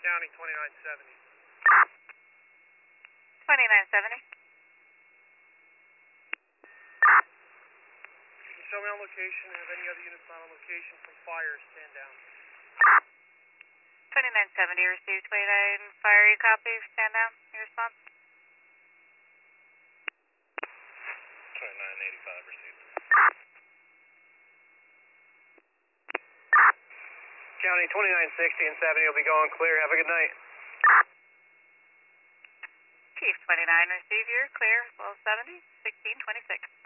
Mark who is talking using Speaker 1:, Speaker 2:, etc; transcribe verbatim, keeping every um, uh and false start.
Speaker 1: County twenty-nine seventy.
Speaker 2: twenty-nine seventy.
Speaker 1: If you can show me on location, have any other units not on location from fire, stand down.
Speaker 2: twenty-nine seventy received. twenty-nine fire, you copy? Stand down. Your response?
Speaker 3: twenty-nine eighty-five received.
Speaker 1: County twenty-nine sixty and seventy will be going clear. Have a good night.
Speaker 2: Chief twenty-nine received. You're clear. twelve seventy, sixteen twenty-six.